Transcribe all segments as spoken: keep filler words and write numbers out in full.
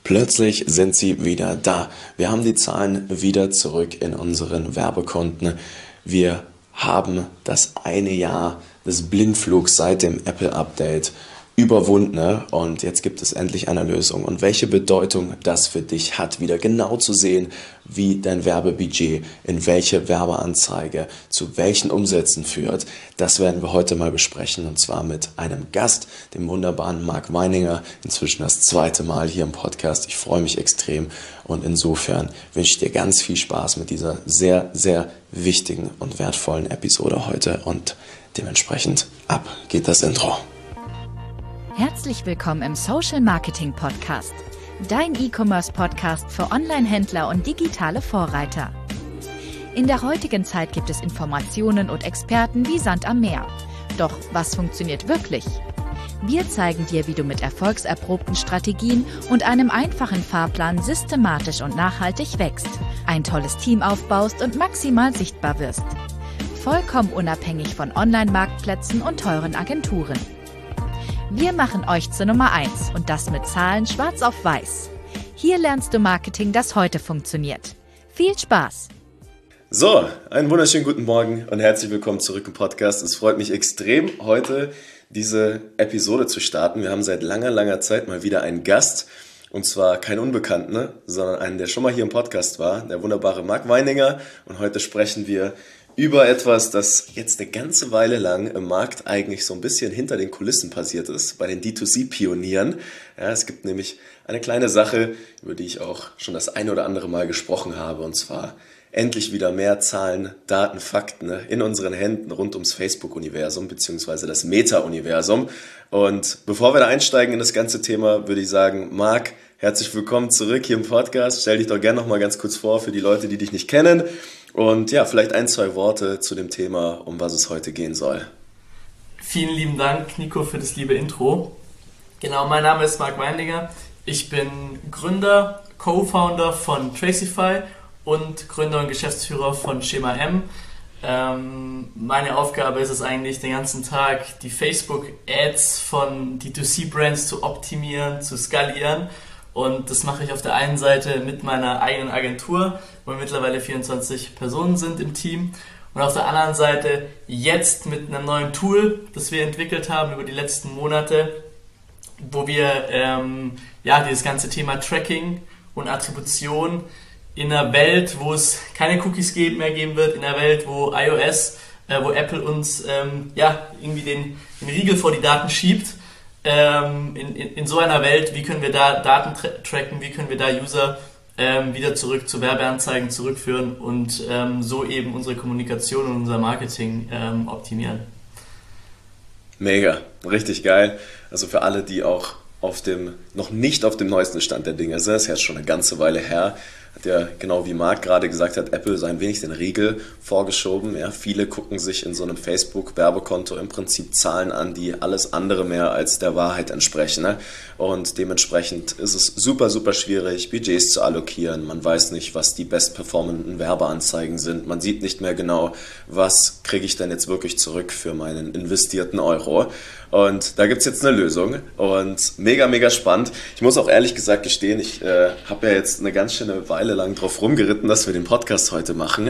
Plötzlich sind sie wieder da. Wir haben die Zahlen wieder zurück in unseren Werbekonten. Wir haben das eine Jahr des Blindflugs seit dem Apple-Update überwunden und jetzt gibt es endlich eine Lösung. Und welche Bedeutung das für dich hat, wieder genau zu sehen, wie dein Werbebudget in welche Werbeanzeige zu welchen Umsätzen führt, das werden wir heute mal besprechen und zwar mit einem Gast, dem wunderbaren Marc Weininger, inzwischen das zweite Mal hier im Podcast. Ich freue mich extrem und insofern wünsche ich dir ganz viel Spaß mit dieser sehr, sehr wichtigen und wertvollen Episode heute und dementsprechend ab geht das Intro. Herzlich willkommen im Social Marketing Podcast, dein E-Commerce-Podcast für Online-Händler und digitale Vorreiter. In der heutigen Zeit gibt es Informationen und Experten wie Sand am Meer. Doch was funktioniert wirklich? Wir zeigen dir, wie du mit erfolgserprobten Strategien und einem einfachen Fahrplan systematisch und nachhaltig wächst, ein tolles Team aufbaust und maximal sichtbar wirst. Vollkommen unabhängig von Online-Marktplätzen und teuren Agenturen. Wir machen euch zur Nummer eins und das mit Zahlen schwarz auf weiß. Hier lernst du Marketing, das heute funktioniert. Viel Spaß! So, einen wunderschönen guten Morgen und herzlich willkommen zurück im Podcast. Es freut mich extrem, heute diese Episode zu starten. Wir haben seit langer, langer Zeit mal wieder einen Gast und zwar keinen Unbekannten, sondern einen, der schon mal hier im Podcast war, der wunderbare Marc Weininger. Und heute sprechen wir über etwas, das jetzt eine ganze Weile lang im Markt eigentlich so ein bisschen hinter den Kulissen passiert ist, bei den D zwei C-Pionieren. Ja, es gibt nämlich eine kleine Sache, über die ich auch schon das ein oder andere Mal gesprochen habe, und zwar endlich wieder mehr Zahlen, Daten, Fakten in unseren Händen rund ums Facebook-Universum bzw. das Meta-Universum. Und bevor wir da einsteigen in das ganze Thema, würde ich sagen, Marc, herzlich willkommen zurück hier im Podcast. Stell dich doch gerne noch mal ganz kurz vor für die Leute, die dich nicht kennen. Und ja, vielleicht ein, zwei Worte zu dem Thema, um was es heute gehen soll. Vielen lieben Dank, Nico, für das liebe Intro. Genau, mein Name ist Marc Weininger. Ich bin Gründer, Co-Founder von Tracify und Gründer und Geschäftsführer von Schema M. Ähm, meine Aufgabe ist es eigentlich, den ganzen Tag die Facebook-Ads von D zwei C-Brands zu optimieren, zu skalieren. Und das mache ich auf der einen Seite mit meiner eigenen Agentur, wo wir mittlerweile vierundzwanzig Personen sind im Team. Und auf der anderen Seite jetzt mit einem neuen Tool, das wir entwickelt haben über die letzten Monate, wo wir ähm, ja, dieses ganze Thema Tracking und Attribution in einer Welt, wo es keine Cookies mehr geben wird, in einer Welt, wo iOS, äh, wo Apple uns ähm, ja, irgendwie den, den Riegel vor die Daten schiebt, In, in, in so einer Welt, wie können wir da Daten tra- tracken, wie können wir da User ähm, wieder zurück zu Werbeanzeigen zurückführen und ähm, so eben unsere Kommunikation und unser Marketing ähm, optimieren. Mega, richtig geil. Also für alle, die auch auf dem, noch nicht auf dem neuesten Stand der Dinge sind, das ist ja schon eine ganze Weile her, hat ja, genau wie Marc gerade gesagt hat, Apple so ein wenig den Riegel vorgeschoben. Ja, viele gucken sich in so einem Facebook-Werbekonto im Prinzip Zahlen an, die alles andere mehr als der Wahrheit entsprechen. Ne? Und dementsprechend ist es super, super schwierig, Budgets zu allokieren. Man weiß nicht, was die bestperformenden Werbeanzeigen sind. Man sieht nicht mehr genau, was kriege ich denn jetzt wirklich zurück für meinen investierten Euro. Und da gibt es jetzt eine Lösung und mega, mega spannend. Ich muss auch ehrlich gesagt gestehen, ich äh, habe ja jetzt eine ganz schöne Weile lang drauf rumgeritten, dass wir den Podcast heute machen.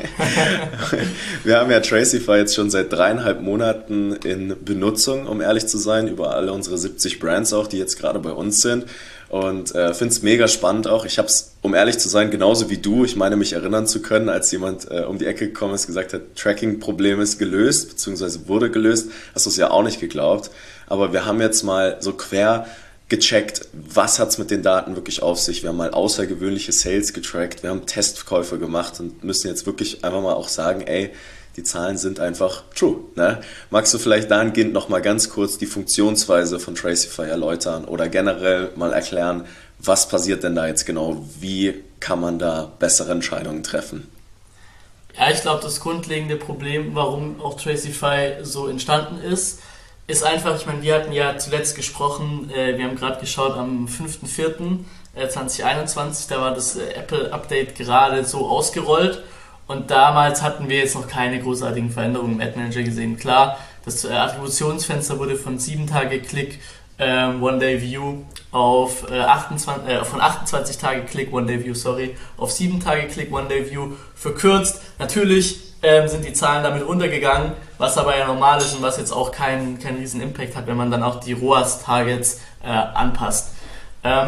Wir haben ja Tracify jetzt schon seit dreieinhalb Monaten in Benutzung, um ehrlich zu sein, über alle unsere siebzig Brands auch, die jetzt gerade bei uns sind. Und äh, finde es mega spannend auch. Ich habe es, um ehrlich zu sein, genauso wie du, ich meine mich erinnern zu können, als jemand äh, um die Ecke gekommen ist, gesagt hat, Tracking-Problem ist gelöst, beziehungsweise wurde gelöst, hast du es ja auch nicht geglaubt. Aber wir haben jetzt mal so quer gecheckt, was hat es mit den Daten wirklich auf sich. Wir haben mal außergewöhnliche Sales getrackt, wir haben Testkäufe gemacht und müssen jetzt wirklich einfach mal auch sagen, ey, die Zahlen sind einfach true. Ne? Magst du vielleicht dahingehend nochmal ganz kurz die Funktionsweise von Tracify erläutern oder generell mal erklären, was passiert denn da jetzt genau? Wie kann man da bessere Entscheidungen treffen? Ja, ich glaube, das grundlegende Problem, warum auch Tracify so entstanden ist, ist einfach, ich meine, wir hatten ja zuletzt gesprochen, äh, wir haben gerade geschaut am fünften vierten zweitausendeinundzwanzig, da war das äh, Apple-Update gerade so ausgerollt. Und damals hatten wir jetzt noch keine großartigen Veränderungen im Ad Manager gesehen. Klar, das Attributionsfenster wurde von sieben Tage Klick ähm, One-Day-View auf äh, achtundzwanzig, äh, von achtundzwanzig Tage Click One-Day-View, sorry, auf sieben Tage Click One-Day-View verkürzt. Natürlich ähm, sind die Zahlen damit runtergegangen, was aber ja normal ist und was jetzt auch keinen keinen riesen Impact hat, wenn man dann auch die R O A S-Targets äh, anpasst. Ähm,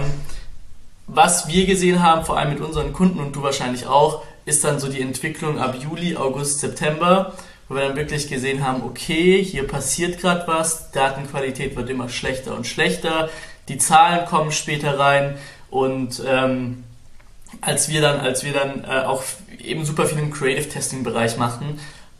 was wir gesehen haben, vor allem mit unseren Kunden und du wahrscheinlich auch, ist dann so die Entwicklung ab Juli, August, September, wo wir dann wirklich gesehen haben, okay, hier passiert gerade was, Datenqualität wird immer schlechter und schlechter, die Zahlen kommen später rein und ähm, als wir dann, als wir dann äh, auch eben super viel im Creative-Testing-Bereich machten,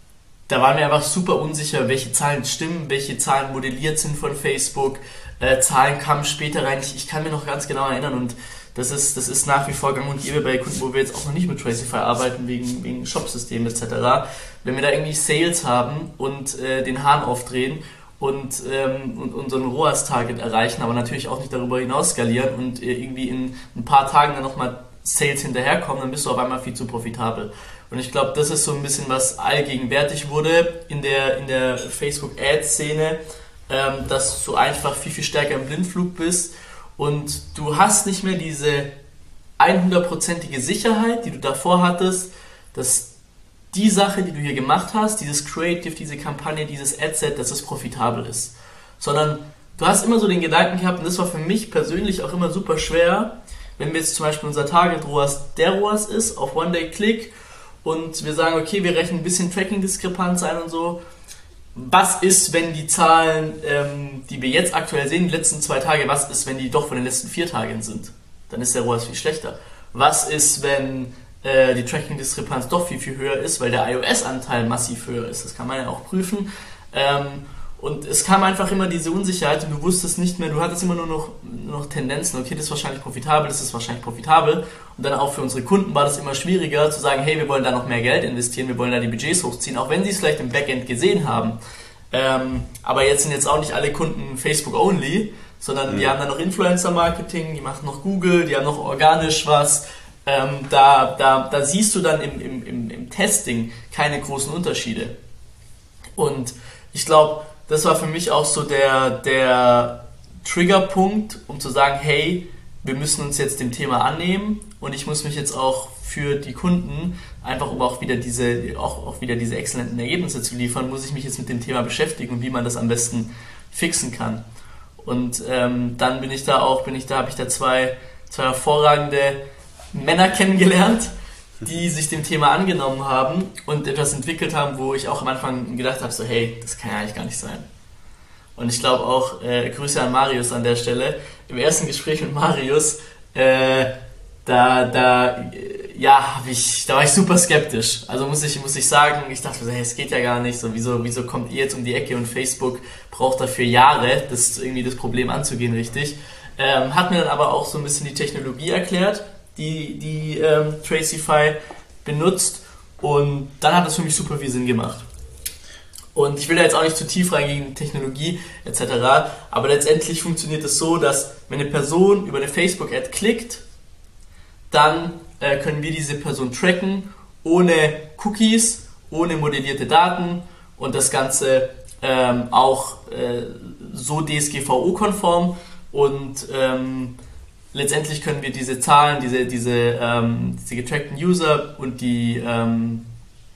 da waren wir einfach super unsicher, welche Zahlen stimmen, welche Zahlen modelliert sind von Facebook, äh, Zahlen kamen später rein, ich, ich kann mir noch ganz genau erinnern und das ist, das ist nach wie vor gang und gäbe bei Kunden, wo wir jetzt auch noch nicht mit Tracify arbeiten, wegen, wegen Shopsystemen et cetera. Wenn wir da irgendwie Sales haben und äh, den Hahn aufdrehen und, ähm, und unseren R O A S-Target erreichen, aber natürlich auch nicht darüber hinaus skalieren und äh, irgendwie in ein paar Tagen dann nochmal Sales hinterherkommen, dann bist du auf einmal viel zu profitabel. Und ich glaube, das ist so ein bisschen, was allgegenwärtig wurde in der, in der Facebook-Ad-Szene, ähm, dass du einfach viel, viel stärker im Blindflug bist. Und du hast nicht mehr diese hundertprozentige Sicherheit, die du davor hattest, dass die Sache, die du hier gemacht hast, dieses Creative, diese Kampagne, dieses Adset, dass es profitabel ist. Sondern du hast immer so den Gedanken gehabt, und das war für mich persönlich auch immer super schwer, wenn wir jetzt zum Beispiel unser Target R O A S der R O A S ist, auf One-Day-Click, und wir sagen, okay, wir rechnen ein bisschen Tracking-Diskrepanz ein und so. Was ist, wenn die Zahlen, ähm, die wir jetzt aktuell sehen, die letzten zwei Tage, was ist, wenn die doch von den letzten vier Tagen sind? Dann ist der R O A S viel schlechter. Was ist, wenn äh, die Tracking-Diskrepanz doch viel, viel höher ist, weil der iOS-Anteil massiv höher ist? Das kann man ja auch prüfen. Ähm, und es kam einfach immer diese Unsicherheit und du wusstest nicht mehr, du hattest immer nur noch, nur noch Tendenzen, okay, das ist wahrscheinlich profitabel, das ist wahrscheinlich profitabel. Und dann auch für unsere Kunden war das immer schwieriger zu sagen, hey, wir wollen da noch mehr Geld investieren, wir wollen da die Budgets hochziehen, auch wenn sie es vielleicht im Backend gesehen haben. Ähm, aber jetzt sind jetzt auch nicht alle Kunden Facebook-only, sondern mhm. die haben dann noch Influencer-Marketing, die machen noch Google, die haben noch organisch was. Ähm, da, da, da siehst du dann im, im, im, im Testing keine großen Unterschiede. Und ich glaube, das war für mich auch so der, der Triggerpunkt, um zu sagen, hey, wir müssen uns jetzt dem Thema annehmen und ich muss mich jetzt auch für die Kunden, einfach um auch wieder diese, auch, auch wieder diese exzellenten Ergebnisse zu liefern, muss ich mich jetzt mit dem Thema beschäftigen und wie man das am besten fixen kann. Und ähm, dann bin ich da auch, bin ich da, habe ich da zwei, zwei hervorragende Männer kennengelernt, die sich dem Thema angenommen haben und etwas entwickelt haben, wo ich auch am Anfang gedacht habe, so hey, das kann ja eigentlich gar nicht sein. Und ich glaube auch, äh, Grüße an Marius an der Stelle, im ersten Gespräch mit Marius, äh, da, da, ja, hab ich, da war ich super skeptisch. Also muss ich, muss ich sagen, ich dachte so, hey, es geht ja gar nicht, so, wieso, wieso kommt ihr jetzt um die Ecke und Facebook braucht dafür Jahre, das irgendwie das Problem anzugehen, richtig. Ähm, hat mir dann aber auch so ein bisschen die Technologie erklärt, die, die ähm, Tracify benutzt, und dann hat das für mich super viel Sinn gemacht. Und ich will da jetzt auch nicht zu tief reingehen in Technologie et cetera, aber letztendlich funktioniert es so, dass wenn eine Person über eine Facebook-Ad klickt, dann äh, können wir diese Person tracken, ohne Cookies, ohne modellierte Daten und das Ganze ähm, auch äh, so D S G V O-konform, und ähm, letztendlich können wir diese Zahlen, diese, diese, ähm, diese getrackten User und die, ähm,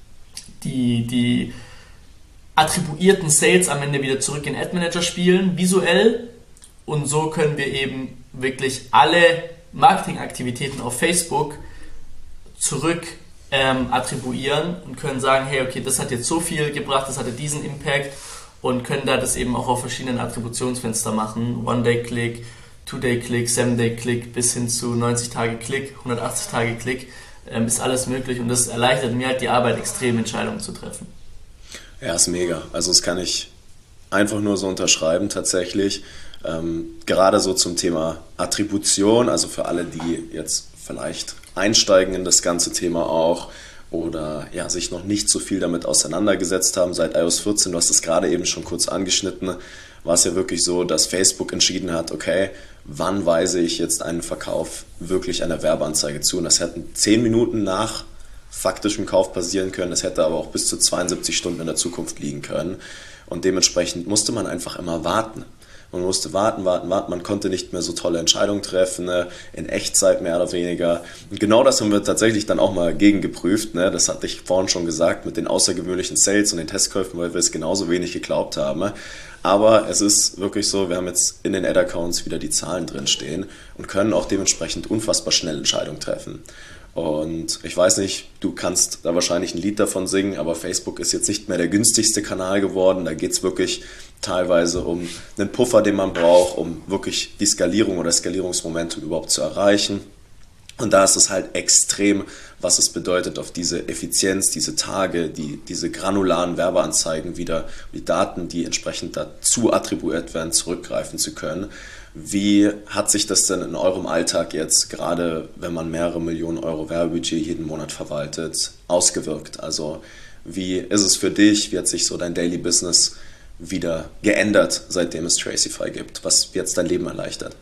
die, die attribuierten Sales am Ende wieder zurück in Ad Manager spielen, visuell, und so können wir eben wirklich alle Marketingaktivitäten auf Facebook zurück ähm, attribuieren und können sagen, hey, okay, das hat jetzt so viel gebracht, das hatte diesen Impact, und können da das eben auch auf verschiedenen Attributionsfenster machen, One-Day-Click, Two-Day-Click, Seven-Day-Click bis hin zu neunzig-Tage-Click, hundertachtzig-Tage-Click, ähm, ist alles möglich, und das erleichtert mir halt die Arbeit extrem, Entscheidungen zu treffen. Ja, ist mega. Also das kann ich einfach nur so unterschreiben tatsächlich. Ähm, gerade so zum Thema Attribution, also für alle, die jetzt vielleicht einsteigen in das ganze Thema auch oder ja, sich noch nicht so viel damit auseinandergesetzt haben seit i O S vierzehn, du hast es gerade eben schon kurz angeschnitten, war es ja wirklich so, dass Facebook entschieden hat, okay, wann weise ich jetzt einen Verkauf wirklich einer Werbeanzeige zu, und das hätten zehn Minuten nach faktischem Kauf passieren können, das hätte aber auch bis zu zweiundsiebzig Stunden in der Zukunft liegen können, und dementsprechend musste man einfach immer warten. Man musste warten, warten, warten. Man konnte nicht mehr so tolle Entscheidungen treffen, ne? In Echtzeit mehr oder weniger. Und genau das haben wir tatsächlich dann auch mal gegengeprüft. Ne? Das hatte ich vorhin schon gesagt mit den außergewöhnlichen Sales und den Testkäufen, weil wir es genauso wenig geglaubt haben. Ne? Aber es ist wirklich so, wir haben jetzt in den Ad-Accounts wieder die Zahlen drin stehen und können auch dementsprechend unfassbar schnell Entscheidungen treffen. Und ich weiß nicht, du kannst da wahrscheinlich ein Lied davon singen, aber Facebook ist jetzt nicht mehr der günstigste Kanal geworden. Da geht es wirklich teilweise um einen Puffer, den man braucht, um wirklich die Skalierung oder Skalierungsmomentum überhaupt zu erreichen. Und da ist es halt extrem, was es bedeutet, auf diese Effizienz, diese Tage, die, diese granularen Werbeanzeigen wieder, die Daten, die entsprechend dazu attribuiert werden, zurückgreifen zu können. Wie hat sich das denn in eurem Alltag jetzt, gerade wenn man mehrere Millionen Euro Werbebudget jeden Monat verwaltet, ausgewirkt? Also wie ist es für dich? Wie hat sich so dein Daily Business wieder geändert, seitdem es Tracify gibt? Was jetzt dein Leben erleichtert?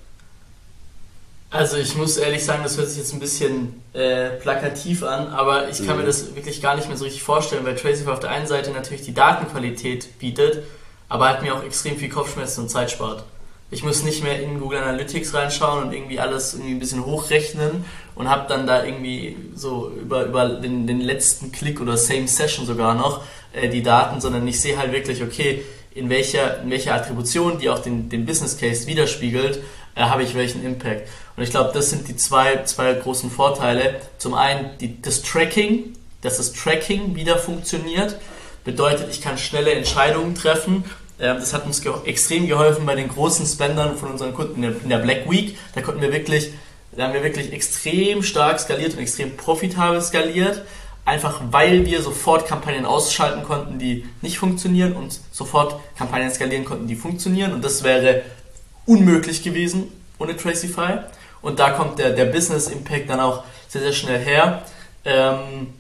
Also ich muss ehrlich sagen, das hört sich jetzt ein bisschen äh, plakativ an, aber ich kann mhm. mir das wirklich gar nicht mehr so richtig vorstellen, weil Tracify auf der einen Seite natürlich die Datenqualität bietet, aber halt mir auch extrem viel Kopfschmerzen und Zeit spart. Ich muss nicht mehr in Google Analytics reinschauen und irgendwie alles irgendwie ein bisschen hochrechnen und habe dann da irgendwie so über, über den, den letzten Klick oder Same Session sogar noch äh, die Daten, sondern ich sehe halt wirklich, okay, in welcher, in welcher Attribution, die auch den, den Business Case widerspiegelt, äh, habe ich welchen Impact. Und ich glaube, das sind die zwei, zwei großen Vorteile. Zum einen die, das Tracking, dass das Tracking wieder funktioniert, bedeutet, ich kann schnelle Entscheidungen treffen. Das hat uns ge- extrem geholfen bei den großen Spendern von unseren Kunden in der, in der Black Week. Da konnten wir wirklich, da haben wir wirklich extrem stark skaliert und extrem profitabel skaliert. Einfach weil wir sofort Kampagnen ausschalten konnten, die nicht funktionieren und sofort Kampagnen skalieren konnten, die funktionieren. Und das wäre unmöglich gewesen ohne Tracify. Und da kommt der, der Business Impact dann auch sehr, sehr schnell her. Ähm,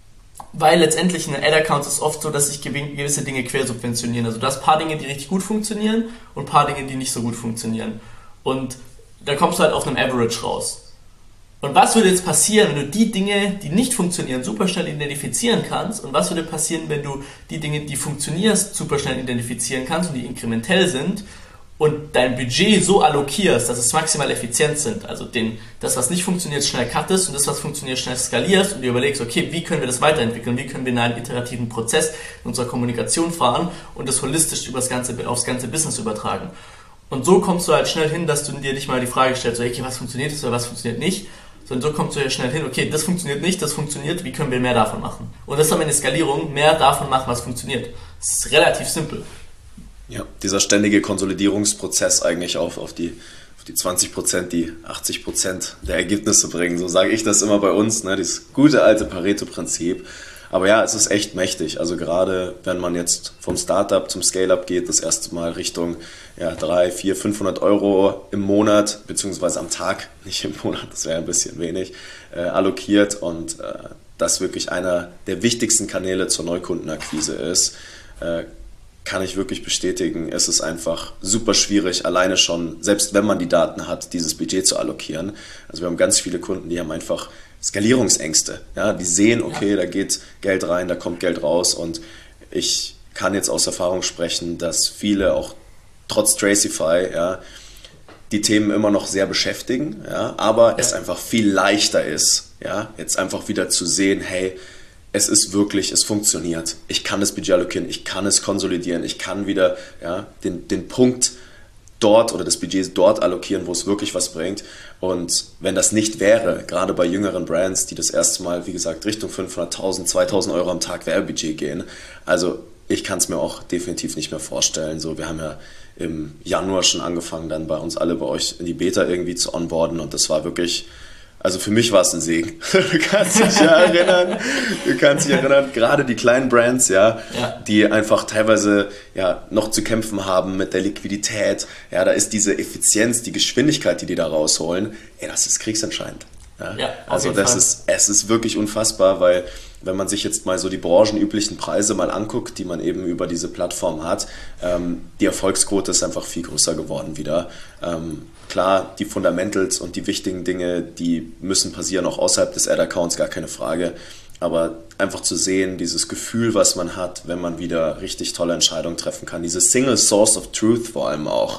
Weil letztendlich in den Ad-Accounts ist es oft so, dass sich gewisse Dinge quersubventionieren. Also du hast ein paar Dinge, die richtig gut funktionieren und ein paar Dinge, die nicht so gut funktionieren. Und da kommst du halt auf einem Average raus. Und was würde jetzt passieren, wenn du die Dinge, die nicht funktionieren, super schnell identifizieren kannst? Und was würde passieren, wenn du die Dinge, die funktionieren, super schnell identifizieren kannst und die inkrementell sind? Und dein Budget so allokierst, dass es maximal effizient sind, also den, das, was nicht funktioniert, schnell cuttest und das, was funktioniert, schnell skalierst und dir überlegst, okay, wie können wir das weiterentwickeln, wie können wir in einen iterativen Prozess in unserer Kommunikation fahren und das holistisch über das ganze, aufs ganze Business übertragen. Und so kommst du halt schnell hin, dass du dir nicht mal die Frage stellst, okay, was funktioniert oder was funktioniert nicht, sondern so kommst du ja schnell hin, okay, das funktioniert nicht, das funktioniert, wie können wir mehr davon machen? Und das ist dann eine Skalierung, mehr davon machen, was funktioniert. Das ist relativ simpel. Ja, dieser ständige Konsolidierungsprozess eigentlich auf, auf, die, auf die zwanzig Prozent, die achtzig Prozent der Ergebnisse bringen. So sage ich das immer bei uns, ne? Dieses gute alte Pareto-Prinzip. Aber ja, es ist echt mächtig. Also gerade wenn man jetzt vom Startup zum Scale-Up geht, das erste Mal Richtung ja, dreihundert, vierhundert, fünfhundert Euro im Monat, beziehungsweise am Tag, nicht im Monat, das wäre ein bisschen wenig, äh, allokiert und äh, das wirklich einer der wichtigsten Kanäle zur Neukundenakquise ist, äh, kann ich wirklich bestätigen, es ist einfach super schwierig, alleine schon, selbst wenn man die Daten hat, dieses Budget zu allokieren. Also wir haben ganz viele Kunden, die haben einfach Skalierungsängste. Ja, die sehen, okay, ja, da geht Geld rein, da kommt Geld raus und ich kann jetzt aus Erfahrung sprechen, dass viele auch trotz Tracify, ja, die Themen immer noch sehr beschäftigen, ja, aber ja, es einfach viel leichter ist, ja, jetzt einfach wieder zu sehen, hey, es ist wirklich, es funktioniert. Ich kann das Budget allokieren, ich kann es konsolidieren, ich kann wieder ja, den, den Punkt dort oder das Budget dort allokieren, wo es wirklich was bringt. Und wenn das nicht wäre, gerade bei jüngeren Brands, die das erste Mal, wie gesagt, Richtung fünfhunderttausend, zweitausend Euro am Tag Werbebudget gehen, also ich kann es mir auch definitiv nicht mehr vorstellen. So, wir haben ja im Januar schon angefangen, dann bei uns alle bei euch in die Beta irgendwie zu onboarden und das war wirklich... Also für mich war es ein Segen. Du kannst dich ja erinnern, du kannst dich erinnern, gerade die kleinen Brands, ja, ja, die einfach teilweise ja noch zu kämpfen haben mit der Liquidität. Ja, da ist diese Effizienz, die Geschwindigkeit, die die da rausholen, ey, das ist kriegsentscheidend. Ja, ja, also das Fall. ist, es ist wirklich unfassbar, weil wenn man sich jetzt mal so die branchenüblichen Preise mal anguckt, die man eben über diese Plattform hat, ähm, die Erfolgsquote ist einfach viel größer geworden wieder. Ähm, klar, die Fundamentals und die wichtigen Dinge, die müssen passieren, auch außerhalb des Ad-Accounts, gar keine Frage. Aber einfach zu sehen, dieses Gefühl, was man hat, wenn man wieder richtig tolle Entscheidungen treffen kann, diese Single Source of Truth vor allem auch,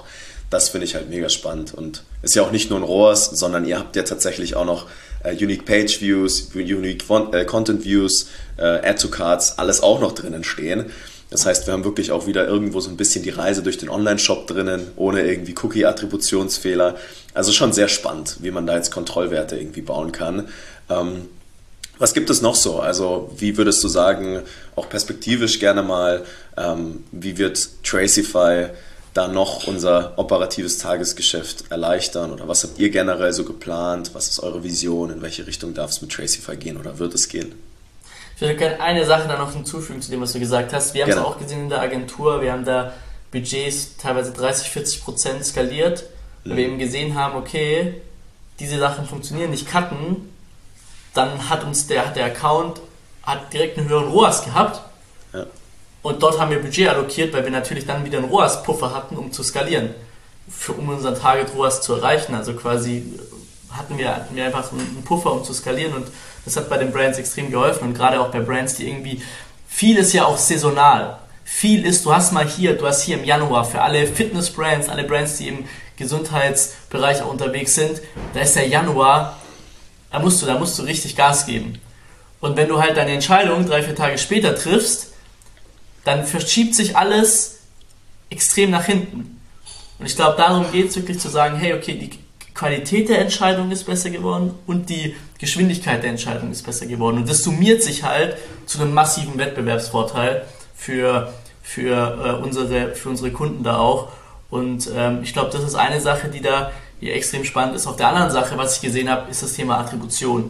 das finde ich halt mega spannend. Und ist ja auch nicht nur ein R O A S, sondern ihr habt ja tatsächlich auch noch äh, Unique Page Views, Unique Font, äh, Content Views, äh, Add to Cards, alles auch noch drinnen stehen. Das heißt, wir haben wirklich auch wieder irgendwo so ein bisschen die Reise durch den Online-Shop drinnen, ohne irgendwie Cookie-Attributionsfehler. Also schon sehr spannend, wie man da jetzt Kontrollwerte irgendwie bauen kann. Ähm, was gibt es noch so? Also wie würdest du sagen, auch perspektivisch gerne mal, ähm, wie wird Tracify da noch unser operatives Tagesgeschäft erleichtern? Oder was habt ihr generell so geplant? Was ist eure Vision? In welche Richtung darf es mit Tracify gehen oder wird es gehen? Ich würde gerne eine Sache da noch hinzufügen zu dem, was du gesagt hast. Wir haben es auch gesehen in der Agentur, wir haben da Budgets teilweise dreißig, vierzig Prozent skaliert, weil mhm. wir eben gesehen haben, okay, diese Sachen funktionieren nicht, cutten, dann hat uns der, der Account hat direkt einen höheren R O A S gehabt ja. und dort haben wir Budget allokiert, weil wir natürlich dann wieder einen R O A S-Puffer hatten, um zu skalieren, für, um unseren Target-R O A S zu erreichen. Also quasi hatten wir, hatten wir einfach einen Puffer, um zu skalieren und das hat bei den Brands extrem geholfen und gerade auch bei Brands, die irgendwie, viel ist ja auch saisonal. Viel ist, du hast mal hier, du hast hier im Januar für alle Fitness-Brands, alle Brands, die im Gesundheitsbereich auch unterwegs sind, da ist der Januar, da musst du, da musst du richtig Gas geben. Und wenn du halt deine Entscheidung drei, vier Tage später triffst, dann verschiebt sich alles extrem nach hinten. Und ich glaube, darum geht es wirklich zu sagen, hey, okay, die Qualität der Entscheidung ist besser geworden und die Geschwindigkeit der Entscheidung ist besser geworden. Und das summiert sich halt zu einem massiven Wettbewerbsvorteil für, für, äh, unsere, für unsere Kunden da auch. Und ähm, ich glaube, das ist eine Sache, die da die extrem spannend ist. Auf der anderen Sache, was ich gesehen habe, ist das Thema Attribution.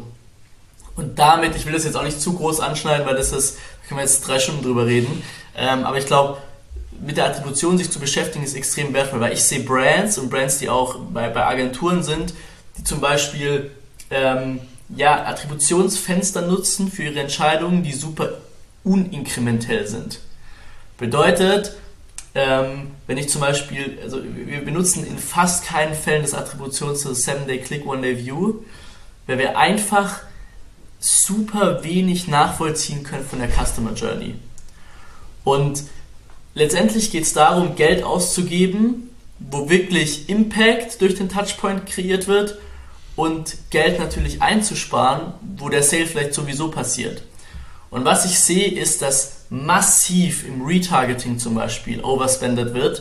Und damit, ich will das jetzt auch nicht zu groß anschneiden, weil das ist, da können wir jetzt drei Stunden drüber reden, ähm, aber ich glaube, mit der Attribution sich zu beschäftigen, ist extrem wertvoll, weil ich sehe Brands und Brands, die auch bei, bei Agenturen sind, die zum Beispiel ähm, ja, Attributionsfenster nutzen für ihre Entscheidungen, die super uninkrementell sind. Bedeutet, ähm, wenn ich zum Beispiel, also wir benutzen in fast keinen Fällen das Attributionsfenster seven day click, one day view, weil wir einfach super wenig nachvollziehen können von der Customer Journey. Und letztendlich geht es darum, Geld auszugeben, wo wirklich Impact durch den Touchpoint kreiert wird und Geld natürlich einzusparen, wo der Sale vielleicht sowieso passiert. Und was ich sehe, ist, dass massiv im Retargeting zum Beispiel overspendet wird,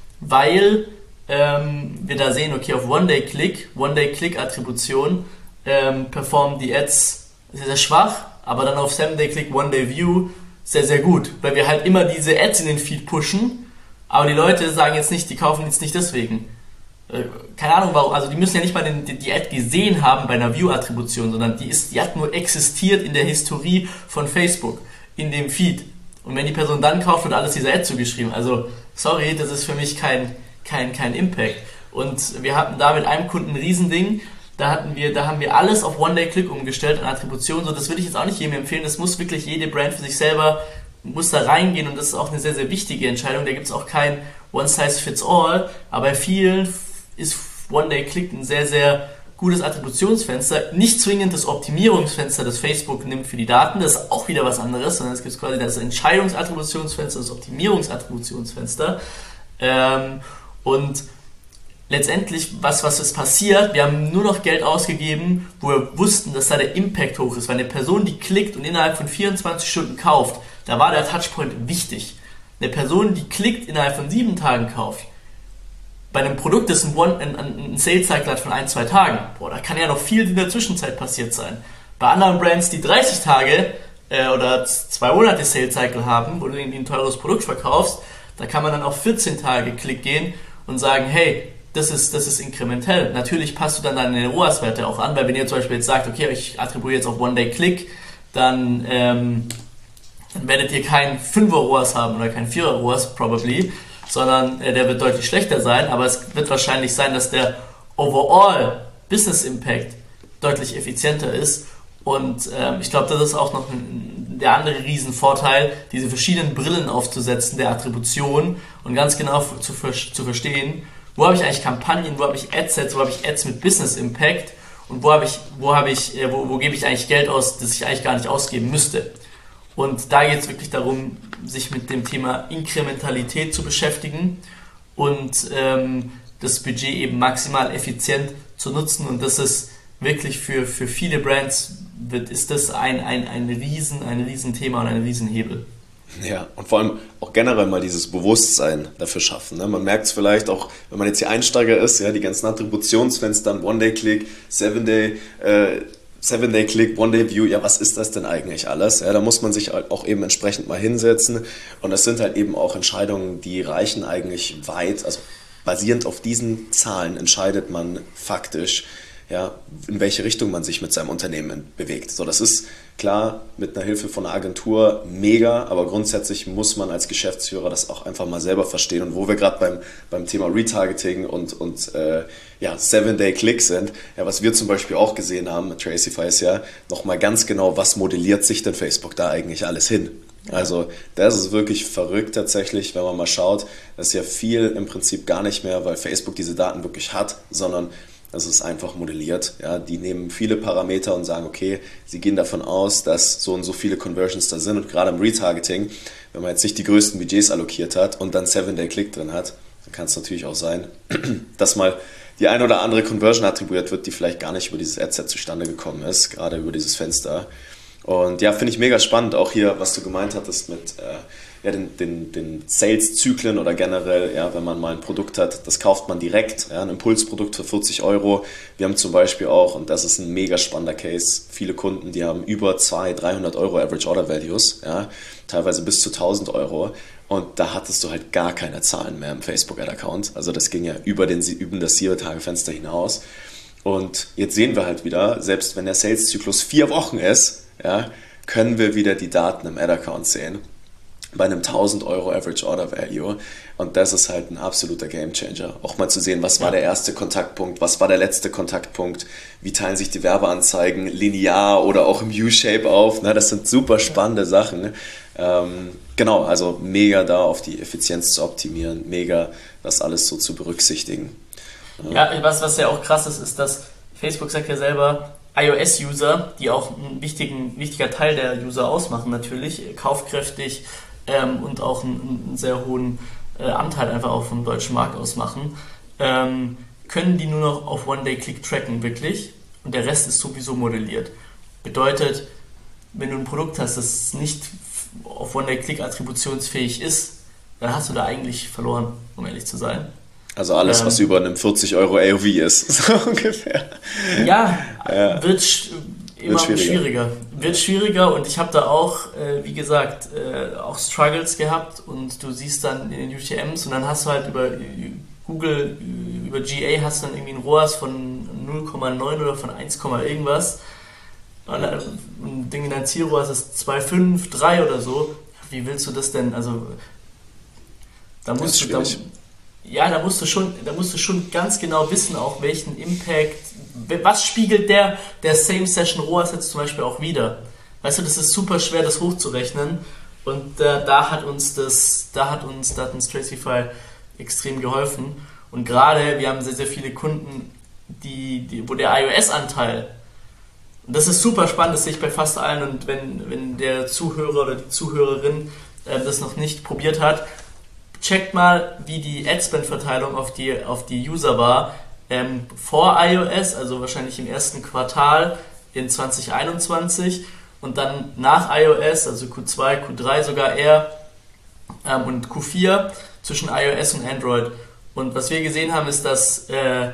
weil ähm, wir da sehen, okay, auf One-Day-Click, One-Day-Click-Attribution ähm, performen die Ads sehr, sehr schwach, aber dann auf seven-Day-Click, One-Day-View sehr, sehr gut, weil wir halt immer diese Ads in den Feed pushen, aber die Leute sagen jetzt nicht, die kaufen jetzt nicht deswegen. Äh, keine Ahnung warum, also die müssen ja nicht mal den, die, die Ad gesehen haben bei einer View-Attribution, sondern die, ist, die hat nur existiert in der Historie von Facebook, in dem Feed. Und wenn die Person dann kauft, wird alles dieser Ad zugeschrieben. Also, sorry, das ist für mich kein, kein, kein Impact. Und wir hatten da mit einem Kunden ein Riesending, da hatten wir, da haben wir alles auf One-Day-Click umgestellt an Attribution. So, das würde ich jetzt auch nicht jedem empfehlen. Das muss wirklich jede Brand für sich selber, muss da reingehen und das ist auch eine sehr, sehr wichtige Entscheidung. Da gibt es auch kein One-Size-Fits-All, aber bei vielen ist One-Day-Click ein sehr, sehr gutes Attributionsfenster. Nicht zwingend das Optimierungsfenster, das Facebook nimmt für die Daten, das ist auch wieder was anderes, sondern es gibt quasi das Entscheidungsattributionsfenster, das Optimierungsattributionsfenster. Ähm, und letztendlich, was, was ist passiert, wir haben nur noch Geld ausgegeben, wo wir wussten, dass da der Impact hoch ist, weil eine Person, die klickt und innerhalb von vierundzwanzig Stunden kauft, da war der Touchpoint wichtig. Eine Person, die klickt, innerhalb von sieben Tagen kauft, bei einem Produkt, das ein, One, ein, ein Sales-Cycle hat von ein, zwei Tagen, boah, da kann ja noch viel in der Zwischenzeit passiert sein. Bei anderen Brands, die dreißig Tage äh, oder zwei Monate Sales-Cycle haben, wo du irgendwie ein teures Produkt verkaufst, da kann man dann auf vierzehn Tage Klick gehen und sagen, hey, das ist, das ist inkrementell. Natürlich passt du dann deine R O A S-Werte auch an, weil wenn ihr zum Beispiel jetzt sagt, okay, ich attribuiere jetzt auf One-Day-Click, dann, ähm, dann werdet ihr keinen fünfer R O A S haben oder keinen vierer R O A S, probably, sondern äh, der wird deutlich schlechter sein, aber es wird wahrscheinlich sein, dass der Overall Business Impact deutlich effizienter ist und ähm, ich glaube, das ist auch noch ein, der andere Riesenvorteil, diese verschiedenen Brillen aufzusetzen der Attribution und ganz genau zu, zu verstehen, wo habe ich eigentlich Kampagnen, wo habe ich Adsets, wo habe ich Ads mit Business Impact und wo habe ich, wo habe ich, äh, wo, wo gebe ich eigentlich Geld aus, das ich eigentlich gar nicht ausgeben müsste. Und da geht es wirklich darum, sich mit dem Thema Inkrementalität zu beschäftigen und ähm, das Budget eben maximal effizient zu nutzen, und das ist wirklich für, für viele Brands wird, ist das ein, ein, ein riesen, ein riesen Thema und ein Riesenhebel. Ja, und vor allem auch generell mal dieses Bewusstsein dafür schaffen. Ne? Man merkt es vielleicht auch, wenn man jetzt hier Einsteiger ist, ja, die ganzen Attributionsfenster, One-Day-Click, Seven-Day, äh, Seven-Day-Click, One-Day-View, ja, was ist das denn eigentlich alles? Ja, da muss man sich auch eben entsprechend mal hinsetzen, und das sind halt eben auch Entscheidungen, die reichen eigentlich weit, also basierend auf diesen Zahlen entscheidet man faktisch, ja, in welche Richtung man sich mit seinem Unternehmen bewegt. So, das ist klar mit einer Hilfe von einer Agentur mega, aber grundsätzlich muss man als Geschäftsführer das auch einfach mal selber verstehen. Und wo wir gerade beim, beim Thema Retargeting und, und äh, ja, Seven-Day-Click sind, ja, was wir zum Beispiel auch gesehen haben mit Tracify ist ja nochmal ganz genau, was modelliert sich denn Facebook da eigentlich alles hin? Also das ist wirklich verrückt tatsächlich, wenn man mal schaut, das ist ja viel im Prinzip gar nicht mehr, weil Facebook diese Daten wirklich hat, sondern das ist einfach modelliert. Ja, die nehmen viele Parameter und sagen, okay, sie gehen davon aus, dass so und so viele Conversions da sind, und gerade im Retargeting, wenn man jetzt nicht die größten Budgets allokiert hat und dann Seven-Day-Click drin hat, dann kann es natürlich auch sein, dass mal die ein oder andere Conversion attribuiert wird, die vielleicht gar nicht über dieses Adset zustande gekommen ist, gerade über dieses Fenster. Und ja, finde ich mega spannend, auch hier, was du gemeint hattest mit äh, ja, den, den, den Sales-Zyklen oder generell, ja, wenn man mal ein Produkt hat, das kauft man direkt, ja, ein Impulsprodukt für vierzig Euro. Wir haben zum Beispiel auch, und das ist ein mega spannender Case, viele Kunden, die haben über zweihundert, dreihundert Euro Average Order Values, ja, teilweise bis zu tausend Euro. Und da hattest du halt gar keine Zahlen mehr im Facebook-Ad-Account. Also das ging ja über, den, über das sieben-Tage-Fenster hinaus. Und jetzt sehen wir halt wieder, selbst wenn der Sales-Zyklus vier Wochen ist, ja, können wir wieder die Daten im Ad-Account sehen. Bei einem tausend Euro Average Order Value. Und das ist halt ein absoluter Gamechanger. Auch mal zu sehen, was war der erste Kontaktpunkt, was war der letzte Kontaktpunkt, wie teilen sich die Werbeanzeigen linear oder auch im U-Shape auf. Das sind super spannende Sachen. Ähm, genau, also mega da auf die Effizienz zu optimieren, mega das alles so zu berücksichtigen. Ja, was, was ja auch krass ist, ist, dass Facebook sagt ja selber, iOS-User, die auch ein wichtigen, wichtiger Teil der User ausmachen natürlich, kaufkräftig, Ähm, und auch einen, einen sehr hohen äh, Anteil einfach auch vom deutschen Markt ausmachen, ähm, können die nur noch auf One-Day-Click tracken, wirklich, und der Rest ist sowieso modelliert. Bedeutet, wenn du ein Produkt hast, das nicht auf One-Day-Click attributionsfähig ist, dann hast du da eigentlich verloren, um ehrlich zu sein. Also alles, ähm, was über einem vierzig Euro A O V ist, so ungefähr. Ja, ja. wird immer wird schwieriger. schwieriger. Wird schwieriger, und ich habe da auch, äh, wie gesagt, äh, auch Struggles gehabt, und du siehst dann in den U T Ms, und dann hast du halt über Google, über G A hast du dann irgendwie ein R O A S von null Komma neun oder von eins, irgendwas. Und ein Ding in dein Ziel-R O A S ist zwei Komma fünf, drei oder so. Wie willst du das denn? Also da musst du da, ja, da musst du schon, da musst du schon ganz genau wissen, auch welchen Impact, was spiegelt der, der Same Session R O A S jetzt zum Beispiel auch wieder. Weißt du, das ist super schwer, das hochzurechnen, und äh, da hat uns das, da hat uns, da hat uns Tracify extrem geholfen, und gerade, wir haben sehr, sehr viele Kunden, die, die, wo der iOS-Anteil, und das ist super spannend, das sehe ich bei fast allen, und wenn, wenn der Zuhörer oder die Zuhörerin äh, das noch nicht probiert hat, checkt mal, wie die Adspend-Verteilung auf die, auf die User war ähm, vor iOS, also wahrscheinlich im ersten Quartal in zwanzig einundzwanzig, und dann nach iOS, also Q zwei, Q drei sogar eher, ähm, und Q vier zwischen iOS und Android. Und was wir gesehen haben, ist, dass äh,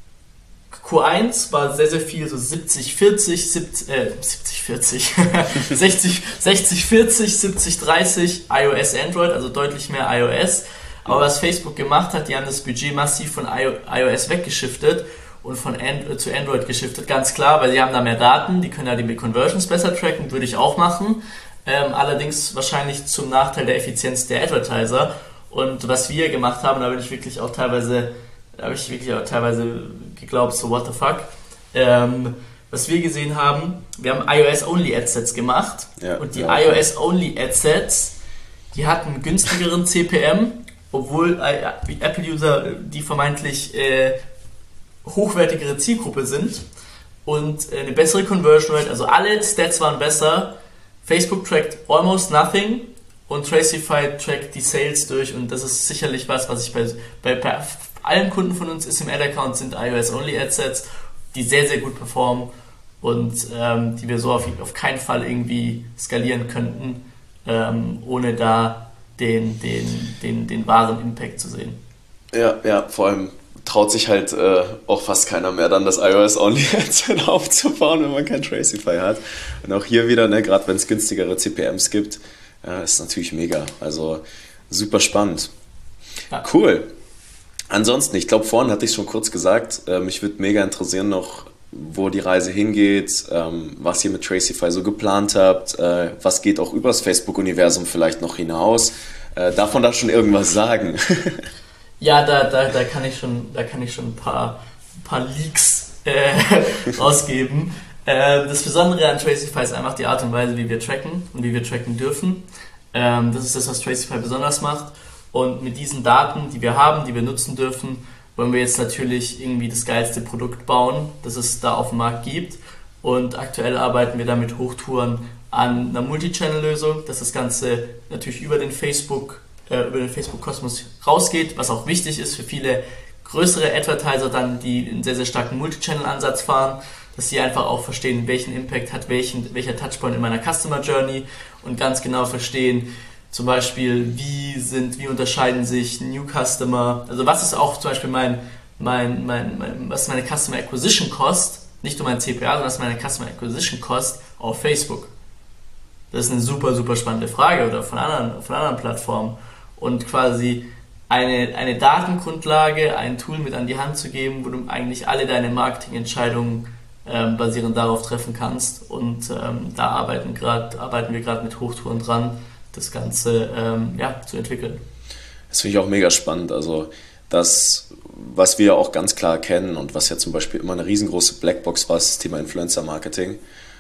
Q eins war sehr, sehr viel, so siebzig vierzig, siebzig, äh, siebzig vierzig, sechzig vierzig, siebzig dreißig, iOS, Android, also deutlich mehr iOS. Aber was Facebook gemacht hat, die haben das Budget massiv von iOS weggeschiftet und von And- zu Android geschiftet, ganz klar, weil sie haben da mehr Daten, die können ja die Conversions besser tracken, würde ich auch machen, ähm, allerdings wahrscheinlich zum Nachteil der Effizienz der Advertiser. Und was wir gemacht haben, da bin ich wirklich auch teilweise, da habe ich wirklich auch teilweise geglaubt, so what the fuck, ähm, was wir gesehen haben, wir haben iOS-Only-Adsets gemacht, ja, und die ja, iOS-Only-Adsets, die hatten günstigeren C P M, obwohl äh, Apple-User die vermeintlich äh, hochwertigere Zielgruppe sind, und äh, eine bessere Conversion Rate, also alle Stats waren besser. Facebook trackt almost nothing und Tracify trackt die Sales durch, und das ist sicherlich was, was ich bei, bei, bei allen Kunden von uns ist im Ad-Account sind iOS-Only-Adsets, die sehr, sehr gut performen und ähm, die wir so auf, auf keinen Fall irgendwie skalieren könnten, ähm, ohne da den, den, den, den wahren Impact zu sehen. Ja, ja, vor allem traut sich halt äh, auch fast keiner mehr dann das iOS-Only-Adset aufzubauen, wenn man kein Tracify hat. Und auch hier wieder, ne, gerade wenn es günstigere C P Ms gibt, äh, ist natürlich mega. Also super spannend. Ja. Cool. Ansonsten, ich glaube, vorhin hatte ich schon kurz gesagt, äh, mich würde mega interessieren noch, wo die Reise hingeht, ähm, was ihr mit Tracify so geplant habt, äh, was geht auch übers Facebook-Universum vielleicht noch hinaus. Äh, darf man da schon irgendwas sagen? Ja, da, da, da kann ich schon, da kann ich schon ein paar, ein paar Leaks äh, rausgeben. Äh, das Besondere an Tracify ist einfach die Art und Weise, wie wir tracken und wie wir tracken dürfen. Ähm, das ist das, was Tracify besonders macht. Und mit diesen Daten, die wir haben, die wir nutzen dürfen, wollen wir jetzt natürlich irgendwie das geilste Produkt bauen, das es da auf dem Markt gibt. Und aktuell arbeiten wir da mit Hochtouren an einer Multi-Channel-Lösung, dass das Ganze natürlich über den Facebook über den Facebook-Kosmos rausgeht, was auch wichtig ist für viele größere Advertiser dann, die einen sehr, sehr starken Multi-Channel-Ansatz fahren, dass sie einfach auch verstehen, welchen Impact hat welchen, welcher Touchpoint in meiner Customer Journey und ganz genau verstehen, zum Beispiel, wie sind, wie unterscheiden sich New Customer, also was ist auch zum Beispiel mein, mein, mein, mein was ist meine Customer Acquisition Cost, nicht nur mein C P A, sondern was ist meine Customer Acquisition Cost auf Facebook. Das ist eine super, super spannende Frage oder von anderen, von anderen Plattformen. Und quasi eine, eine Datengrundlage, ein Tool mit an die Hand zu geben, wo du eigentlich alle deine Marketingentscheidungen ähm, basierend darauf treffen kannst. Und ähm, da arbeiten, grad, arbeiten wir gerade mit Hochtouren dran, das Ganze ähm, ja, zu entwickeln. Das finde ich auch mega spannend. Also das, was wir auch ganz klar kennen und was ja zum Beispiel immer eine riesengroße Blackbox war, ist das Thema Influencer-Marketing.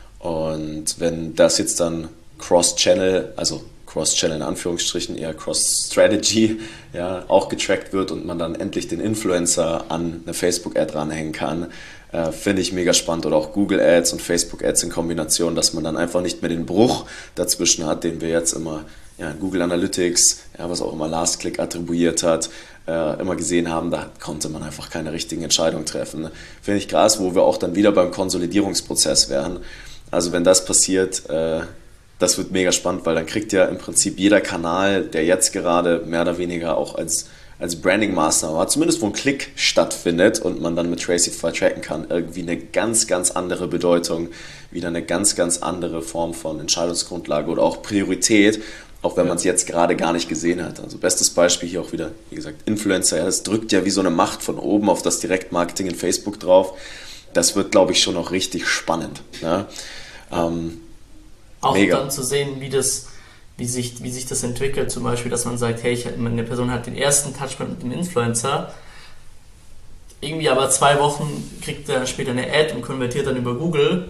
Und wenn das jetzt dann Cross-Channel, also Cross-Channel in Anführungsstrichen, eher Cross-Strategy, ja, auch getrackt wird und man dann endlich den Influencer an eine Facebook-Ad ranhängen kann, äh, finde ich mega spannend. Oder auch Google-Ads und Facebook-Ads in Kombination, dass man dann einfach nicht mehr den Bruch dazwischen hat, den wir jetzt immer ja, in Google Analytics, ja, was auch immer Last-Click attribuiert hat, äh, immer gesehen haben, da konnte man einfach keine richtigen Entscheidungen treffen. Finde ich krass, wo wir auch dann wieder beim Konsolidierungsprozess wären. Also wenn das passiert, äh, das wird mega spannend, weil dann kriegt ja im Prinzip jeder Kanal, der jetzt gerade mehr oder weniger auch als, als Branding-Maßnahme hat, zumindest wo ein Klick stattfindet und man dann mit Tracify tracken kann, irgendwie eine ganz, ganz andere Bedeutung, wieder eine ganz, ganz andere Form von Entscheidungsgrundlage oder auch Priorität, auch wenn man es jetzt gerade gar nicht gesehen hat. Also bestes Beispiel hier auch wieder, wie gesagt, Influencer, ja, das drückt ja wie so eine Macht von oben auf das Direktmarketing in Facebook drauf. Das wird, glaube ich, schon noch richtig spannend. Ja? Ähm, Auch Mega. Dann zu sehen, wie, das, wie, sich, wie sich das entwickelt, zum Beispiel, dass man sagt, hey, ich, eine Person hat den ersten Touchpoint mit dem Influencer, irgendwie aber zwei Wochen kriegt er später eine Ad und konvertiert dann über Google.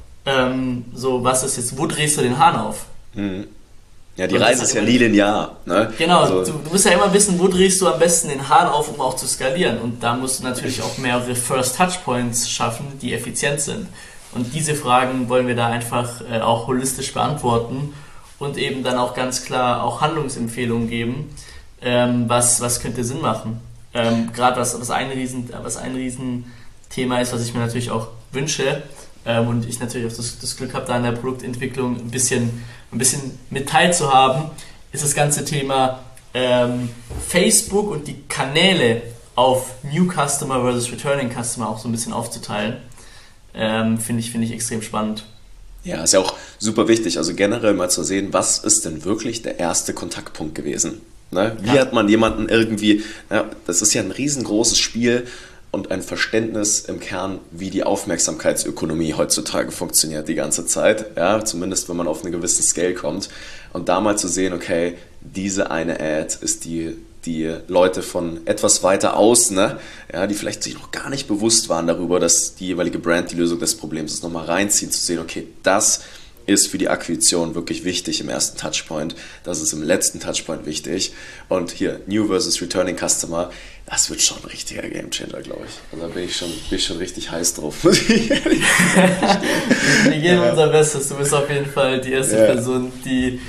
Ähm, so, was ist jetzt, wo drehst du den Hahn auf? Mhm. Ja, die Reise ist ja nie linear. Ne? Genau, also, du, du musst ja immer wissen, wo drehst du am besten den Hahn auf, um auch zu skalieren. Und da musst du natürlich auch mehrere First Touchpoints schaffen, die effizient sind. Und diese Fragen wollen wir da einfach äh, auch holistisch beantworten und eben dann auch ganz klar auch Handlungsempfehlungen geben, ähm, was, was könnte Sinn machen. Ähm, Gerade was, was, ein Riesen, was ein Riesenthema ist, was ich mir natürlich auch wünsche ähm, und ich natürlich auch das, das Glück habe, da in der Produktentwicklung ein bisschen, ein bisschen mit teilzuhaben, ist das ganze Thema ähm, Facebook und die Kanäle auf New Customer versus Returning Customer auch so ein bisschen aufzuteilen. Ähm, finde ich, finde ich extrem spannend. Ja, ist ja auch super wichtig, also generell mal zu sehen, was ist denn wirklich der erste Kontaktpunkt gewesen? Ne? Wie ja. hat man jemanden irgendwie, ja, das ist ja ein riesengroßes Spiel und ein Verständnis im Kern, wie die Aufmerksamkeitsökonomie heutzutage funktioniert die ganze Zeit, ja, zumindest wenn man auf einen gewissen Scale kommt und da mal zu sehen, okay, diese eine Ad ist die die Leute von etwas weiter außen, ne, ja, die vielleicht sich noch gar nicht bewusst waren darüber, dass die jeweilige Brand die Lösung des Problems ist, nochmal reinziehen, zu sehen, okay, das ist für die Akquisition wirklich wichtig im ersten Touchpoint, das ist im letzten Touchpoint wichtig und hier New versus Returning Customer, das wird schon ein richtiger Gamechanger, glaube ich. Also da bin ich schon, bin ich schon richtig heiß drauf. Wir geben ja. unser Bestes, du bist auf jeden Fall die erste ja. Person, die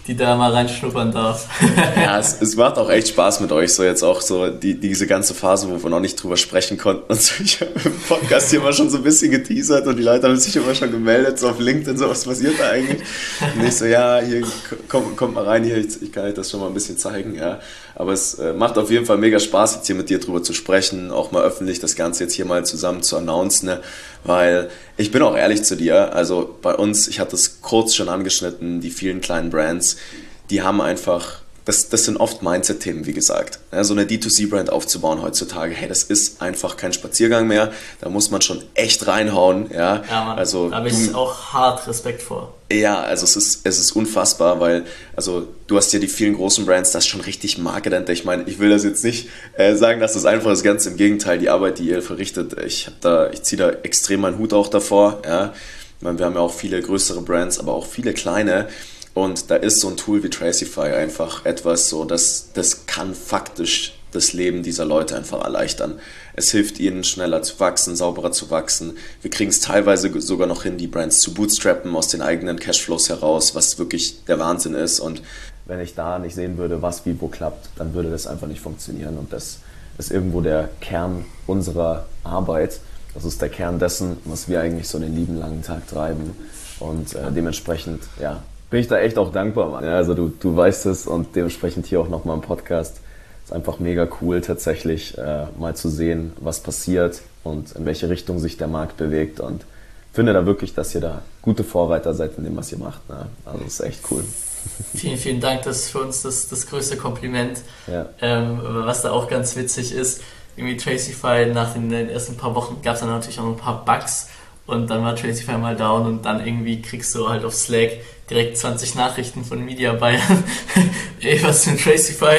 die da mal reinschnuppern darf. Ja, es, es macht auch echt Spaß mit euch, so jetzt auch so die, diese ganze Phase, wo wir noch nicht drüber sprechen konnten und so. Ich habe im Podcast hier immer schon so ein bisschen geteasert und die Leute haben sich immer schon gemeldet, so auf LinkedIn, so was passiert da eigentlich? Und ich so, ja, hier, kommt, kommt mal rein, hier, ich, ich kann euch das schon mal ein bisschen zeigen, ja. Aber es äh, macht auf jeden Fall mega Spaß, jetzt hier mit dir drüber zu sprechen, auch mal öffentlich das Ganze jetzt hier mal zusammen zu announcen, ne? Weil ich bin auch ehrlich zu dir, also bei uns, ich hatte es kurz schon angeschnitten, die vielen kleinen Brands, die haben einfach, das, das sind oft Mindset-Themen, wie gesagt. Ja, so eine D zwei C-Brand aufzubauen heutzutage, hey, das ist einfach kein Spaziergang mehr, da muss man schon echt reinhauen. Ja, ja Mann, also, da habe ich auch hart Respekt vor. Ja, also es ist, es ist unfassbar, weil also du hast ja die vielen großen Brands, das ist schon richtig Market. Ich meine, ich will das jetzt nicht äh, sagen, dass das einfach ist, ganz im Gegenteil, die Arbeit, die ihr verrichtet, ich hab da, ich ziehe da extrem meinen Hut auch davor. Ja. Ich meine, wir haben ja auch viele größere Brands, aber auch viele kleine. Und da ist so ein Tool wie Tracify einfach etwas so, das, das kann faktisch das Leben dieser Leute einfach erleichtern. Es hilft ihnen, schneller zu wachsen, sauberer zu wachsen. Wir kriegen es teilweise sogar noch hin, die Brands zu bootstrappen aus den eigenen Cashflows heraus, was wirklich der Wahnsinn ist. Und wenn ich da nicht sehen würde, was wie wo klappt, dann würde das einfach nicht funktionieren. Und das ist irgendwo der Kern unserer Arbeit. Das ist der Kern dessen, was wir eigentlich so den lieben langen Tag treiben. Und äh, dementsprechend, ja, bin ich da echt auch dankbar, Mann. Ja, also du, du weißt es und dementsprechend hier auch nochmal im Podcast. Ist einfach mega cool, tatsächlich äh, mal zu sehen, was passiert und in welche Richtung sich der Markt bewegt. Und finde da wirklich, dass ihr da gute Vorreiter seid in dem, was ihr macht. Ne? Also das ist echt cool. Vielen, vielen Dank. Das ist für uns das, das größte Kompliment. Ja. Ähm, was da auch ganz witzig ist, irgendwie Tracify, nach den, den ersten paar Wochen gab es dann natürlich auch noch ein paar Bugs. Und dann war Tracify mal down und dann irgendwie kriegst du halt auf Slack direkt zwanzig Nachrichten von Media Bayern. Ey, was ist denn Tracify?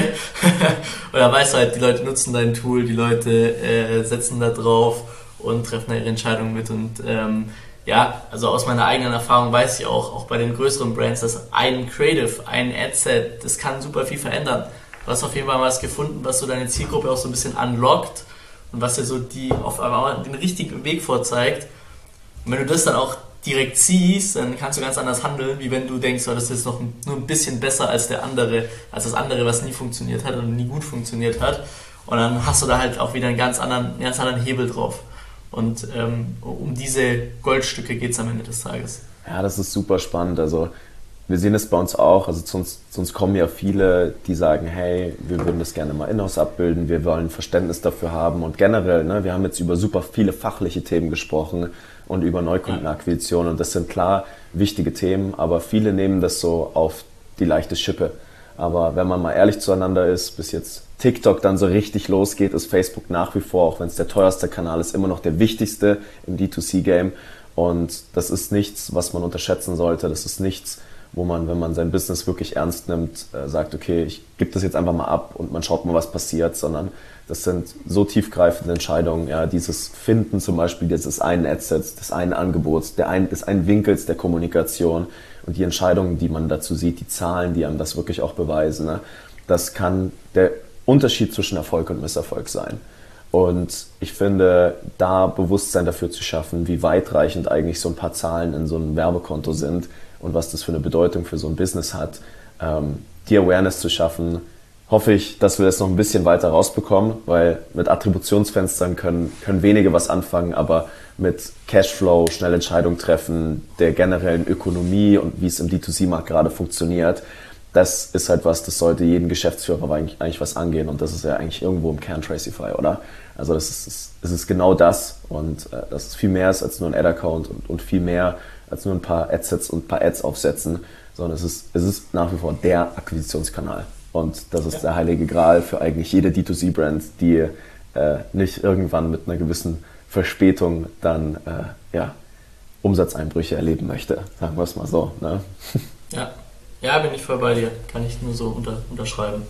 Und da weißt du halt, die Leute nutzen dein Tool, die Leute äh, setzen da drauf und treffen da ihre Entscheidungen mit. Und ähm, ja, also aus meiner eigenen Erfahrung weiß ich auch, auch bei den größeren Brands, dass ein Creative, ein Adset, das kann super viel verändern. Du hast auf jeden Fall was gefunden, was so deine Zielgruppe auch so ein bisschen unlockt und was dir so die auf einmal den richtigen Weg vorzeigt. Und wenn du das dann auch direkt siehst, dann kannst du ganz anders handeln, wie wenn du denkst, oh, das ist jetzt noch nur ein bisschen besser als der andere, als das andere, was nie funktioniert hat und nie gut funktioniert hat. Und dann hast du da halt auch wieder einen ganz anderen, einen ganz anderen Hebel drauf. Und ähm, um diese Goldstücke geht es am Ende des Tages. Ja, das ist super spannend. Also wir sehen es bei uns auch. Also zu uns, zu uns kommen ja viele, die sagen, hey, wir würden das gerne mal in-house abbilden, wir wollen Verständnis dafür haben. Und generell, ne, wir haben jetzt über super viele fachliche Themen gesprochen und über Neukundenakquisition. Und das sind klar wichtige Themen, aber viele nehmen das so auf die leichte Schippe. Aber wenn man mal ehrlich zueinander ist, bis jetzt TikTok dann so richtig losgeht, ist Facebook nach wie vor, auch wenn es der teuerste Kanal ist, immer noch der wichtigste im D zwei C-Game. Und das ist nichts, was man unterschätzen sollte. Das ist nichts, wo man, wenn man sein Business wirklich ernst nimmt, äh, sagt, okay, ich gebe das jetzt einfach mal ab und man schaut mal, was passiert, sondern das sind so tiefgreifende Entscheidungen. Ja, dieses Finden zum Beispiel dieses einen Adsets, des einen Angebots, der ein, des einen Winkels der Kommunikation und die Entscheidungen, die man dazu sieht, die Zahlen, die einem das wirklich auch beweisen, ne? Das kann der Unterschied zwischen Erfolg und Misserfolg sein. Und ich finde, da Bewusstsein dafür zu schaffen, wie weitreichend eigentlich so ein paar Zahlen in so einem Werbekonto sind und was das für eine Bedeutung für so ein Business hat, ähm, die Awareness zu schaffen, hoffe ich, dass wir das noch ein bisschen weiter rausbekommen, weil mit Attributionsfenstern können, können wenige was anfangen, aber mit Cashflow, schnell Entscheidungen treffen, der generellen Ökonomie und wie es im D zwei C-Markt gerade funktioniert, das ist halt was, das sollte jeden Geschäftsführer eigentlich, eigentlich was angehen und das ist ja eigentlich irgendwo im Kern Tracify, oder? Also das ist, das ist genau das und äh, das ist viel mehr ist als nur ein Ad-Account und, und viel mehr als nur ein paar Adsets und ein paar Ads aufsetzen, sondern es ist, es ist nach wie vor der Akquisitionskanal. Und das ist ja der heilige Gral für eigentlich jede D zwei C-Brand, die äh, nicht irgendwann mit einer gewissen Verspätung dann äh, ja, Umsatzeinbrüche erleben möchte. Sagen wir es mal so. Ne? Ja. ja, bin ich voll bei dir. Kann ich nur so unter, unterschreiben.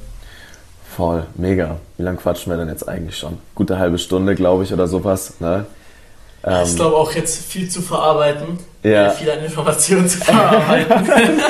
Voll, mega. Wie lange quatschen wir denn jetzt eigentlich schon? Gute halbe Stunde, glaube ich, oder sowas. Ne? Ähm, ich glaube auch jetzt viel zu verarbeiten. Ja. Äh, viel an Informationen zu verarbeiten.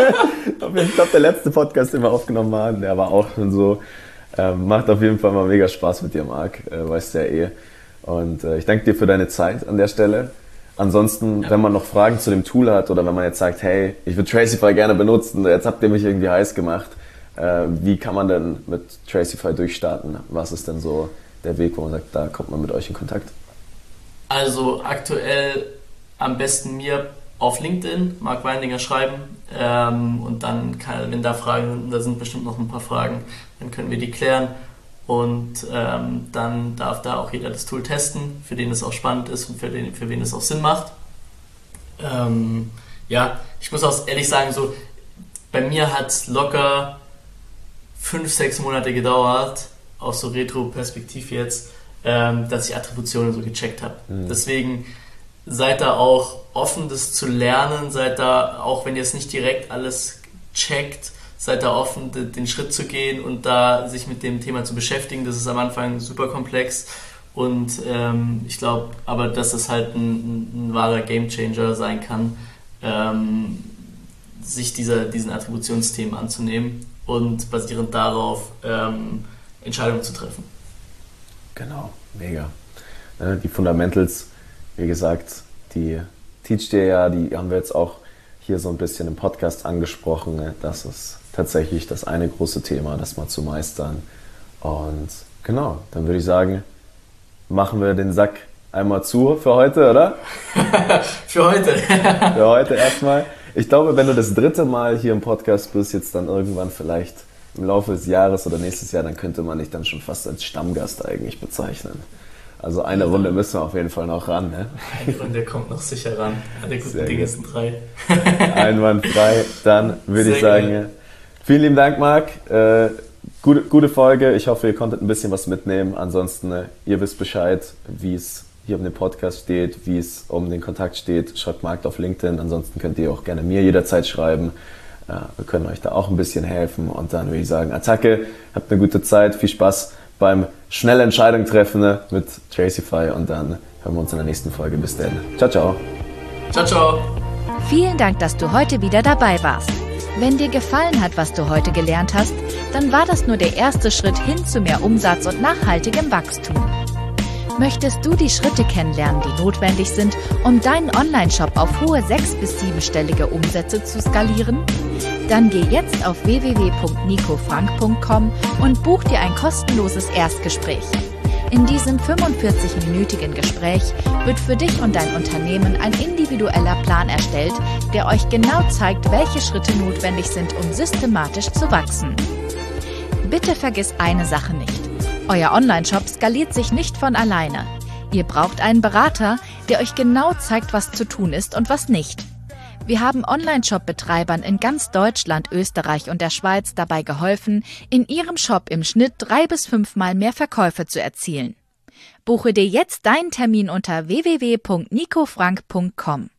Ich glaube, der letzte Podcast, den wir aufgenommen haben, der war auch schon so. Ähm, macht auf jeden Fall mal mega Spaß mit dir, Marc. Äh, weißt du ja eh. Und äh, ich danke dir für deine Zeit an der Stelle. Ansonsten, Ja. wenn man noch Fragen zu dem Tool hat oder wenn man jetzt sagt, hey, ich würde Tracify gerne benutzen, jetzt habt ihr mich irgendwie heiß gemacht, äh, wie kann man denn mit Tracify durchstarten? Was ist denn so der Weg, wo man sagt, da kommt man mit euch in Kontakt? Also aktuell am besten mir auf LinkedIn, Marc Weindinger schreiben ähm, und dann, kann, wenn da Fragen sind, da sind bestimmt noch ein paar Fragen, dann können wir die klären. Und ähm, dann darf da auch jeder das Tool testen, für den es auch spannend ist und für, den, für wen es auch Sinn macht. Ähm, ja, ich muss auch ehrlich sagen, so bei mir hat es locker fünf, sechs Monate gedauert, aus so Retro-Perspektiv jetzt, ähm, dass ich Attributionen so gecheckt habe. Mhm. Deswegen seid da auch offen, das zu lernen, seid da, auch wenn ihr es nicht direkt alles checkt, seid da offen, den Schritt zu gehen und da sich mit dem Thema zu beschäftigen. Das ist am Anfang super komplex und ähm, ich glaube aber, dass das halt ein, ein, ein wahrer Gamechanger sein kann, ähm, sich dieser, diesen Attributionsthemen anzunehmen und basierend darauf ähm, Entscheidungen zu treffen. Genau, mega. Die Fundamentals, wie gesagt, die teacht ihr ja, die haben wir jetzt auch hier so ein bisschen im Podcast angesprochen. Das ist tatsächlich das eine große Thema, das mal zu meistern. Und genau, dann würde ich sagen, machen wir den Sack einmal zu für heute, oder? Für heute. Für heute erstmal. Ich glaube, wenn du das dritte Mal hier im Podcast bist, jetzt dann irgendwann vielleicht im Laufe des Jahres oder nächstes Jahr, dann könnte man dich dann schon fast als Stammgast eigentlich bezeichnen. Also eine ja. Runde müssen wir auf jeden Fall noch ran. Ne? Eine Runde kommt noch sicher ran. Alle guten Dinge sind drei. Einwandfrei. Dann würde Sehr ich sagen, geil. Vielen lieben Dank, Marc. Äh, gute, gute Folge. Ich hoffe, ihr konntet ein bisschen was mitnehmen. Ansonsten, äh, ihr wisst Bescheid, wie es hier um den Podcast steht, wie es um den Kontakt steht. Schreibt Marc auf LinkedIn. Ansonsten könnt ihr auch gerne mir jederzeit schreiben. Äh, wir können euch da auch ein bisschen helfen. Und dann würde ich sagen, Attacke, habt eine gute Zeit. Viel Spaß beim schnelle Entscheidung treffen ne, mit Tracify. Und dann hören wir uns in der nächsten Folge. Bis dann. Ciao, ciao. Ciao, ciao. Vielen Dank, dass du heute wieder dabei warst. Wenn dir gefallen hat, was du heute gelernt hast, dann war das nur der erste Schritt hin zu mehr Umsatz und nachhaltigem Wachstum. Möchtest du die Schritte kennenlernen, die notwendig sind, um deinen Online-Shop auf hohe sechs- bis siebenstellige Umsätze zu skalieren? Dann geh jetzt auf w w w punkt nico frank punkt com und buch dir ein kostenloses Erstgespräch. In diesem fünfundvierzig-minütigen Gespräch wird für dich und dein Unternehmen ein individueller Plan erstellt, der euch genau zeigt, welche Schritte notwendig sind, um systematisch zu wachsen. Bitte vergiss eine Sache nicht. Euer Online-Shop skaliert sich nicht von alleine. Ihr braucht einen Berater, der euch genau zeigt, was zu tun ist und was nicht. Wir haben Online-Shop-Betreibern in ganz Deutschland, Österreich und der Schweiz dabei geholfen, in ihrem Shop im Schnitt drei bis fünfmal mehr Verkäufe zu erzielen. Buche dir jetzt deinen Termin unter w w w punkt nico frank punkt com.